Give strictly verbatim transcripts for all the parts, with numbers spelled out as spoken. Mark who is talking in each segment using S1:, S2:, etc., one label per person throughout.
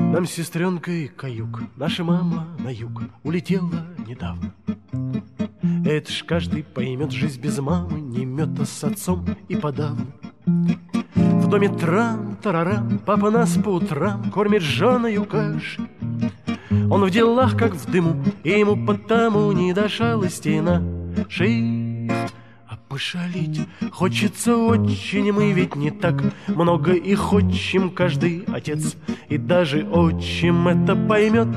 S1: Нам с сестренкой каюк, наша мама на юг улетела недавно. Это ж каждый поймет, жизнь без мамы не мёта с отцом и подавно. В доме трам-тарарам, папа нас по утрам кормит жжёною кашей. Он в делах, как в дыму, и ему потому не до шалости нашей. А пошалить хочется очень, мы ведь не так много и хотим, каждый отец и даже отчим это поймет.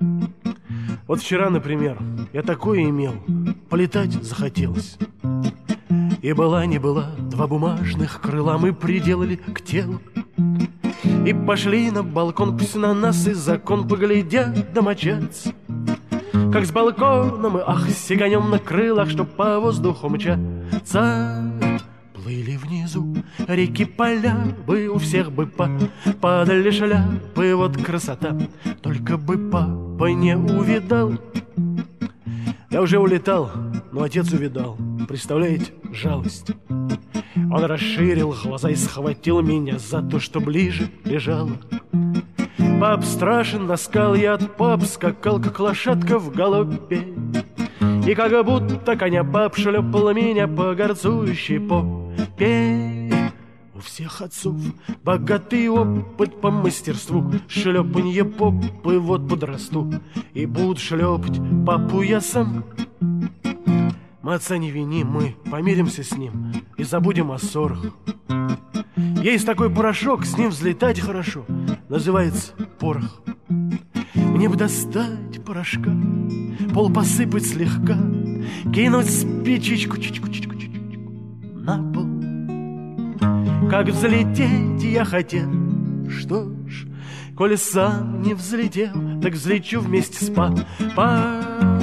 S1: Вот вчера, например, я такое имел, полетать захотелось. И была не была, два бумажных крыла мы приделали к телу. И пошли на балкон, пусть на нас и закон поглядят домочадцы. Как с балкона мы, ах, сиганем на крылах, чтоб по воздуху мчаться. Плыли внизу реки, поля, бы у всех бы по падали шляпы, вот красота. Только бы папа не увидал. Я уже улетал, но отец увидал. Представляете, жалость. Он расширил глаза и схватил меня за то, что ближе лежало. Пап страшен, наскал я от пап, скакал, как лошадка в галопе. И как будто коня пап шлепал меня по горцующей попе. У всех отцов богатый опыт по мастерству шлепанье попы, вот подрасту и буду шлепать папу я сам. Мы отца не виним, мы помиримся с ним и забудем о ссорах. Есть такой порошок, с ним взлетать хорошо, называется порох. Мне бы достать порошка, пол посыпать слегка, кинуть спичечку чичку-чичку на пол. Как взлететь я хотел, что ж, коли сам не взлетел, так взлечу вместе с папой.